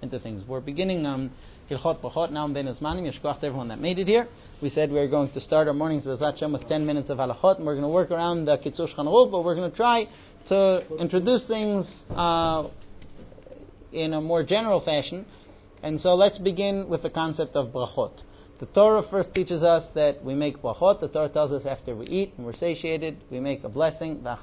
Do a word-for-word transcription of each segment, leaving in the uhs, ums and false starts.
into things. We're beginning um, Hilchot Brachot now in Ben Azmanim. Yeshkoach to everyone that made it here. We said we were going to start our mornings with Hashem with ten minutes of halachot, and we're going to work around the Kitzur Shulchan Aruch, but we're going to try to introduce things uh, in a more general fashion. And so let's begin with the concept of brachot. The Torah first teaches us that we make brachot. The Torah tells us after we eat and we're satiated, we make a blessing. In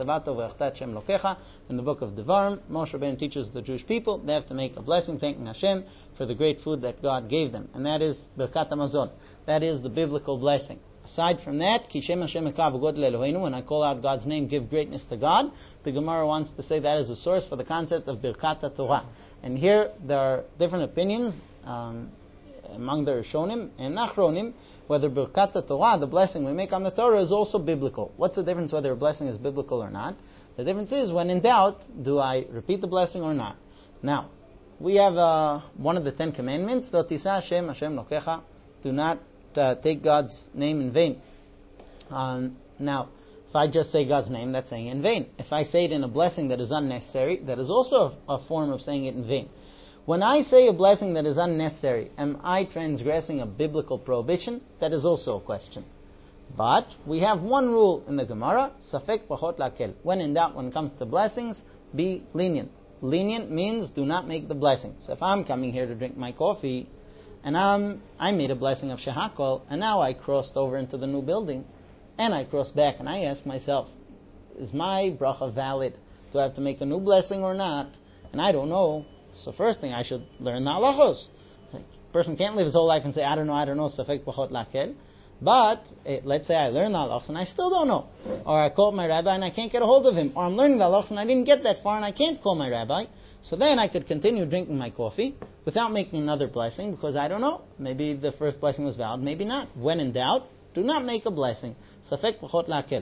the book of Devarim, Moshe Rabbeinu teaches the Jewish people they have to make a blessing, thanking Hashem for the great food that God gave them. And that is Birkat HaMazon. That is the biblical blessing. Aside from that, Ki Shem Hashem Ekav V'Godel Eloheinu, when I call out God's name, give greatness to God, the Gemara wants to say that is the source for the concept of Birkat HaTorah. And here there are different opinions um, among the Rishonim and Nachronim whether Birkat HaTorah, the blessing we make on the Torah, is also biblical. What's the difference whether a blessing is biblical or not? The difference is, when in doubt, do I repeat the blessing or not? Now, we have uh, one of the Ten Commandments, Lo Tisa Hashem Hashem Lokecha, do not uh, take God's name in vain. Um, now, if I just say God's name, that's saying it in vain. If I say it in a blessing that is unnecessary, that is also a, a form of saying it in vain. When I say a blessing that is unnecessary, am I transgressing a biblical prohibition? That is also a question. But we have one rule in the Gemara, Safek Pachot Lakel. When in doubt, when it comes to blessings, be lenient. Lenient means do not make the blessing. So if I'm coming here to drink my coffee, and I'm, I made a blessing of Shehakol, and now I crossed over into the new building, and I cross back, and I ask myself, is my bracha valid? Do I have to make a new blessing or not? And I don't know. So first thing, I should learn the halachos. A person can't live his whole life and say, I don't know, I don't know, safek b'chot lakel. But eh, let's say I learn the halachos and I still don't know. Or I call my rabbi and I can't get a hold of him. Or I'm learning the halachos and I didn't get that far and I can't call my rabbi. So then I could continue drinking my coffee without making another blessing because I don't know. Maybe the first blessing was valid, maybe not. When in doubt, do not make a blessing. Safek b'chot lakel.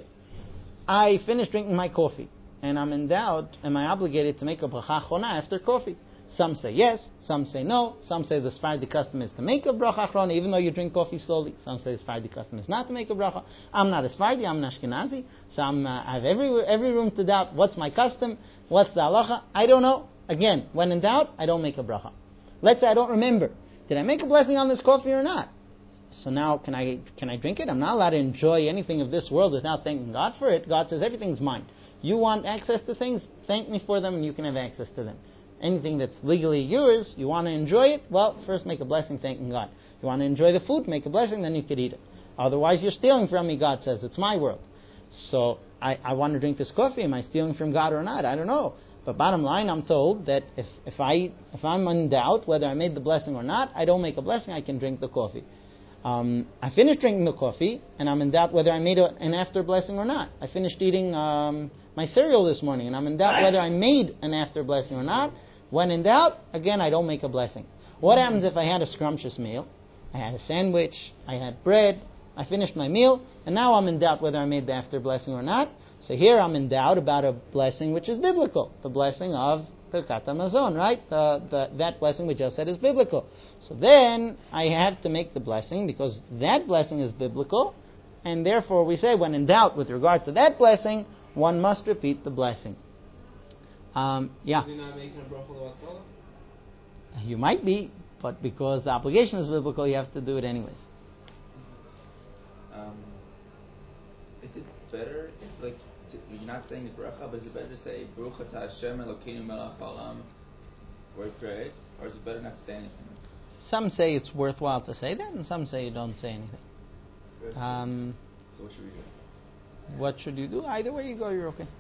I finished drinking my coffee and I'm in doubt, am I obligated to make a bracha achona after coffee? Some say yes, some say no. Some say the Sephardi custom is to make a bracha achrona even though you drink coffee slowly. Some say the Sephardi custom is not to make a bracha. I'm not a Sephardi, I'm an Ashkenazi, so I'm, uh, I have every every room to doubt what's my custom, what's the halacha. I don't know. Again, when in doubt, I don't make a bracha. Let's say I don't remember. Did I make a blessing on this coffee or not? So now, can I can I drink it? I'm not allowed to enjoy anything of this world without thanking God for it. God says everything's mine. You want access to things? Thank me for them and you can have access to them. Anything that's legally yours, you want to enjoy it, well, first make a blessing thanking God. You want to enjoy the food, make a blessing, then you could eat it. Otherwise, you're stealing from me, God says. It's my world. So, I, I want to drink this coffee. Am I stealing from God or not? I don't know. But bottom line, I'm told that if, if, I, if I'm in doubt whether I made the blessing or not, I don't make a blessing, I can drink the coffee. Um, I finished drinking the coffee, and I'm in doubt whether I made a, an after blessing or not. I finished eating um, my cereal this morning, and I'm in doubt whether I made an after blessing or not. When in doubt, again, I don't make a blessing. What happens if I had a scrumptious meal? I had a sandwich, I had bread, I finished my meal, and now I'm in doubt whether I made the after blessing or not. So here I'm in doubt about a blessing which is biblical, the blessing of Birkat HaMazon, right? The, the, that blessing we just said is biblical. So then I have to make the blessing because that blessing is biblical, and therefore we say when in doubt with regard to that blessing, one must repeat the blessing. Um, yeah. You're not making a bracha l'vatala? You might be, but because the obligation is biblical, you have to do it anyways. Um, is it better if, like, to, you're not saying the bracha, but is it better to say Baruch atah Hashem Elokeinu melech haolam where it creates, or is it better not to say anything? Some say it's worthwhile to say that, and some say you don't say anything. Um, so what should we do? What should you do? Either way you go, you're okay.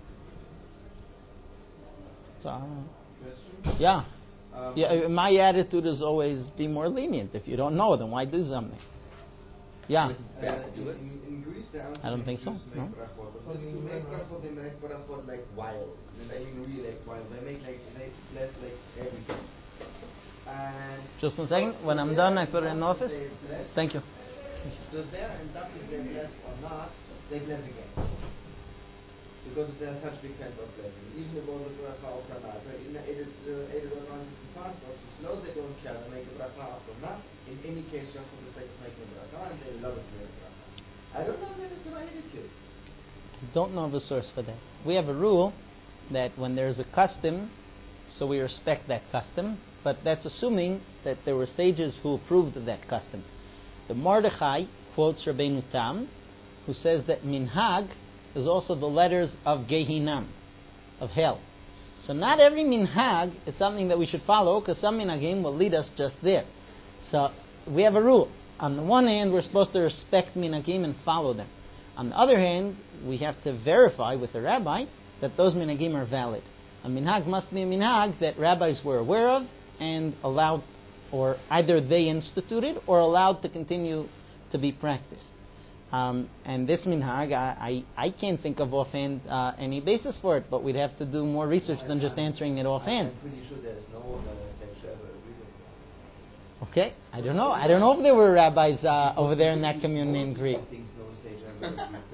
So, I don't know. Question? Yeah. Um, Yeah. My attitude is always be more lenient. If you don't know, then why do something? Yeah. It's bad to do it. In, in Greece, they I don't think so. Jews No. Make brachot. But this to make brachot, they make brachot like wild. And I mean really like wild. They make like they bless like everything. And Just one second. When I'm done, I put it in the office. they bless. Thank you. So there, and that if they bless or not, they bless again. Because there are such big kinds of blessing. Even about the bracha of Pranat. In it is on fast or too slow, they don't care. They make a bracha of Pranat. In any case, just for the sake of making a bracha, and they love it to make a bracha. I don't know that it's the right attitude. Don't know of a source for that. We have a rule that when there's a custom, so we respect that custom. but that's assuming that there were sages who approved of that custom. The Mordechai quotes Rabbeinu Tam, who says that minhag is also the letters of Gehinam, of hell. So not every minhag is something that we should follow, because some minhagim will lead us just there. So we have a rule. On the one hand, we're supposed to respect minhagim and follow them. On the other hand, we have to verify with the rabbi that those minhagim are valid. A minhag must be a minhag that rabbis were aware of and allowed, or either they instituted or allowed to continue to be practiced. Um, and this minhag, I, I, I can't think of offhand uh, any basis for it, but we'd have to do more research than just answering it offhand. I'm pretty sure there's no uh, sage ever agreed with that. Okay, I don't know. I don't know if there were rabbis uh, over there in that community in Greek. Things no sage ever agreed with.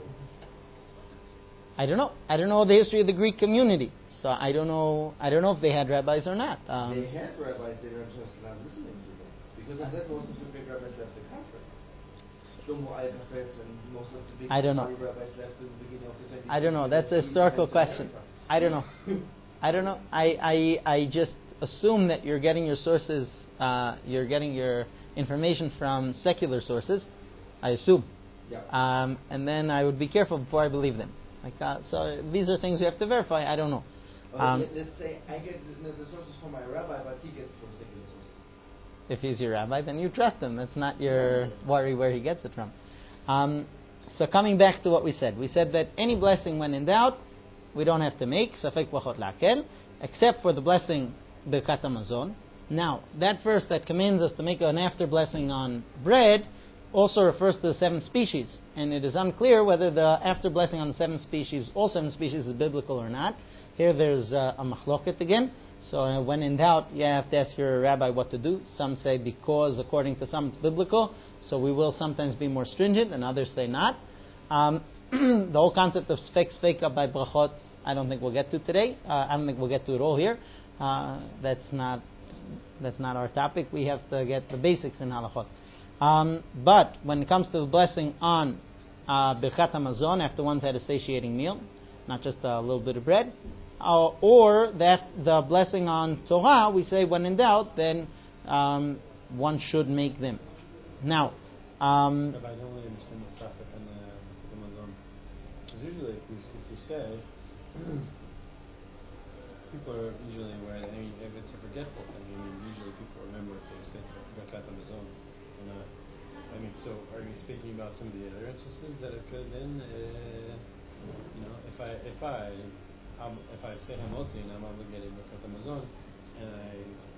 I don't know. I don't know the history of the Greek community, so I don't know. I don't know if they had rabbis or not. Um, They had rabbis, they were just not listening to them. Because of that, most of the big rabbis left the country. Shlomo Eilhafetz and most of the big I don't know. rabbis left in the beginning of the twentieth century. I don't know. That's a historical question. I don't know. I don't know. I, I, I just assume that you're getting your sources, uh, you're getting your information from secular sources. I assume. Yeah. Um, and then I would be careful before I believe them. Like, uh, so these are things we have to verify. I don't know. Well, Um, let, let's say I get the, the sources from my rabbi, but he gets from secular sources. If he's your rabbi, then you trust him. That's not your worry where he gets it from. Um, so coming back to what we said. We said that any blessing when in doubt, we don't have to make, safek v'chot la'akel, except for the blessing Birkat HaMazon. Now, that verse that commands us to make an after blessing on bread also refers to the seven species. And it is unclear whether the after blessing on the seven species, all seven species, is biblical or not. Here there's uh, a machloket again. So uh, when in doubt, you have to ask your rabbi what to do. Some say because according to some it's biblical, so we will sometimes be more stringent, and others say not. Um, the whole concept of sfek sfeka by brachot, I don't think we'll get to today. Uh, I don't think we'll get to it all here. Uh, that's not that's not our topic. We have to get the basics in halachot. Um, but when it comes to the blessing on uh, Birkat HaMazon after one's had a satiating meal, not just a little bit of bread, uh, or that the blessing on Torah, we say when in doubt, then um, one should make them. Now, um, But I don't really understand the stuff in the, the Mazon. Because usually, if we, if we say, people are usually aware that, I mean, if it's a forgetful thing, I mean, usually people remember if they say Birkat HaMazon or not. I mean, so are you speaking about some of the other instances that it could then, uh, you know, if I, if I, um, if I say Hamotzi and I'm obligated Birkat HaMazon, and I,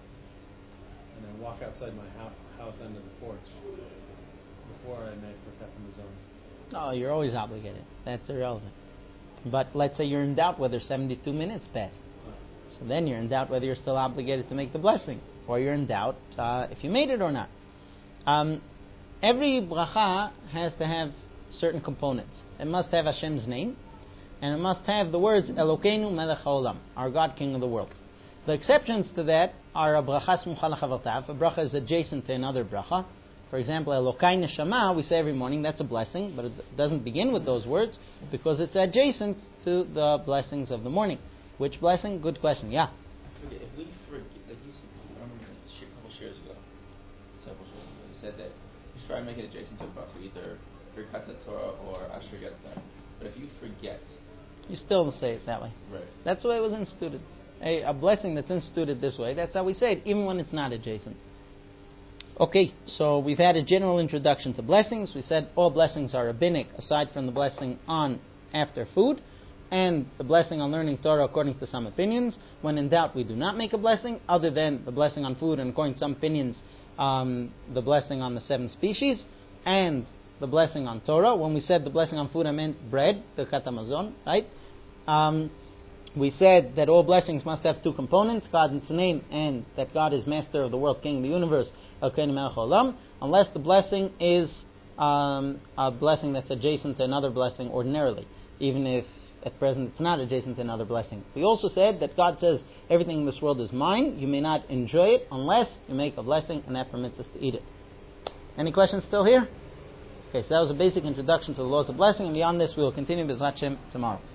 and I walk outside my ho- house under the porch, before I make Birkat HaMazon. oh, you're always obligated. That's irrelevant. But let's say you're in doubt whether seventy-two minutes passed. So then you're in doubt whether you're still obligated to make the blessing. Or you're in doubt uh, if you made it or not. Um, every bracha has to have certain components. It must have Hashem's name. And it must have the words Elokeinu melech haolam, our God, King of the world. The exceptions to that are a bracha smucha l'chavartav. A bracha is adjacent to another bracha. For example, Elokai neshama, we say every morning, that's a blessing, but it doesn't begin with those words because it's adjacent to the blessings of the morning. Which blessing? Good question. Yeah. I forget, if we forget, like you said, I remember a couple years ago, several years ago, you said that you try to make it adjacent to a bracha, either Birkat Torah or Asher Yatzar. But if you forget, You still say it that way. right? That's the way it was instituted. A, a blessing that's instituted this way, that's how we say it, even when it's not adjacent. Okay, so we've had a general introduction to blessings. We said all blessings are rabbinic, aside from the blessing on after food, and the blessing on learning Torah according to some opinions. When in doubt, we do not make a blessing, other than the blessing on food, and according to some opinions, um, the blessing on the seven species, and the blessing on Torah. When we said the blessing on food, I meant bread, the Birkat HaMazon, right? Um, we said that all blessings must have two components, God's name, and that God is master of the world, king of the universe, Elokeinu melech haolam, unless the blessing is um, a blessing that's adjacent to another blessing ordinarily, even if at present it's not adjacent to another blessing. We also said that God says, everything in this world is mine, you may not enjoy it unless you make a blessing, and that permits us to eat it. Any questions still here? Okay, so that was a basic introduction to the laws of blessing, and beyond this we will continue with Hashem tomorrow.